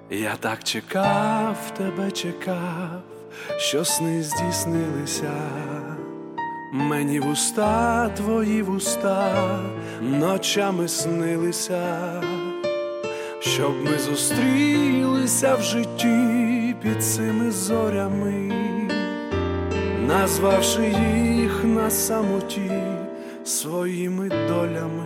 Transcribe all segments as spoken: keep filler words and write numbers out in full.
Я так чекав, тебе чекав, що сни здійснилися. Мені вуста, твої вуста ночами снилися, щоб ми зустрілися в житті під цими зорями, назвавши їх на самоті своїми долями.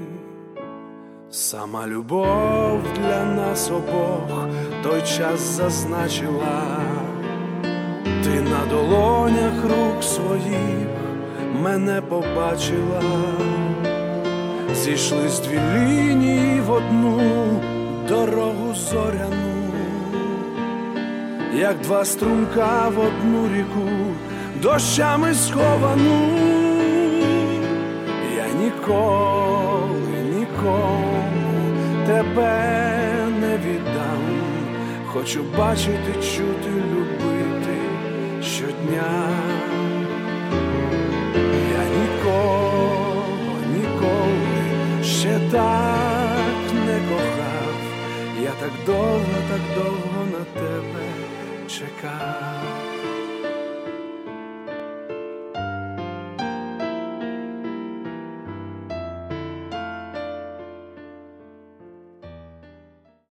Сама любов для нас обох той час зазначила. Ти на долонях рук своїх мене побачила. Зійшлись дві лінії в одну дорогу зоряну, як два струмка в одну ріку, дощами сховану. Я ніколи нікому тебе не віддам. Хочу бачити, чути, любити щодня. Я нікого, ніколи ще так не кохав. Я так довго, так довго на тебе чекав.